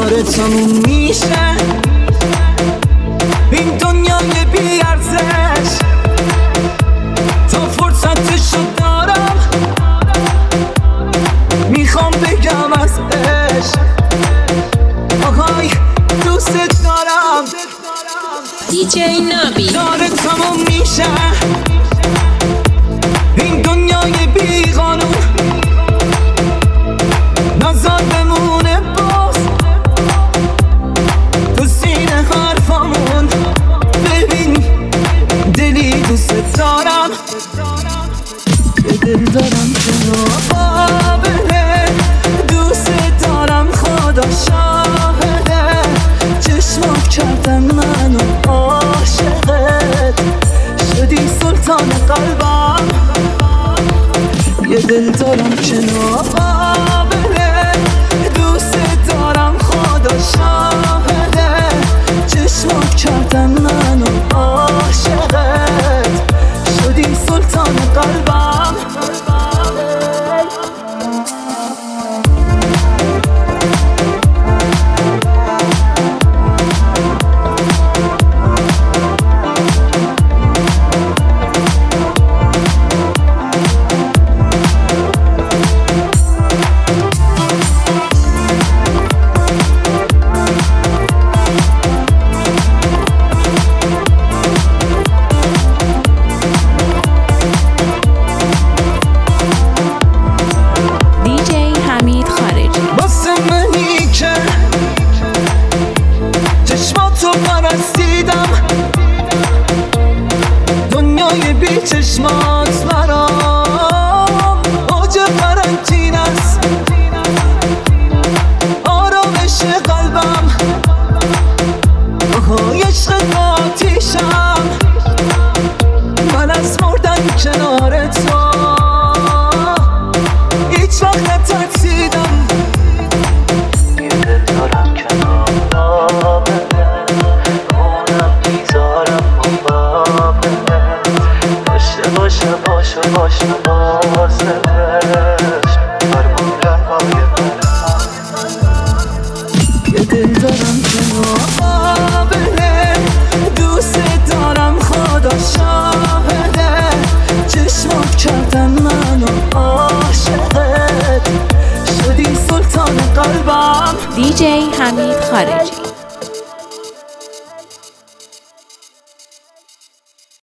داره تموم میشه این دنیای بی ارزش. تا فرصتشو دارم میخوام بگم از عشق آهای دوست دارم. دیجی نابی داره تموم میشه این دنیای بی قانون. نظر بمونه باز تو سینه حرفامون. ببین دلی دوست دارم به دل دارم که نابله. دوست دارم خدا شاهده چشمات کردن منو عاشقت. شدی سلطان قلبم یه دل دارم که نابله. دوست دارم خدا شاهده چشمات کردن منو عاشقت. شدی سلطان قلبم. پرستیدم دنیای بی چشمات برام اوج قرنطین است. آرامش قلبم آهای عشق آتیشم. من از مردن کنار تو هیچ وقت نترسیدم. یه دل دارم کنار باشه بازش فرمون رهای یه دل دارم که نابله. دوست دارم خدا شاهده چشمات کردن منو عاشقت. شدی سلطان قلبم. دیجی حمید خارجی.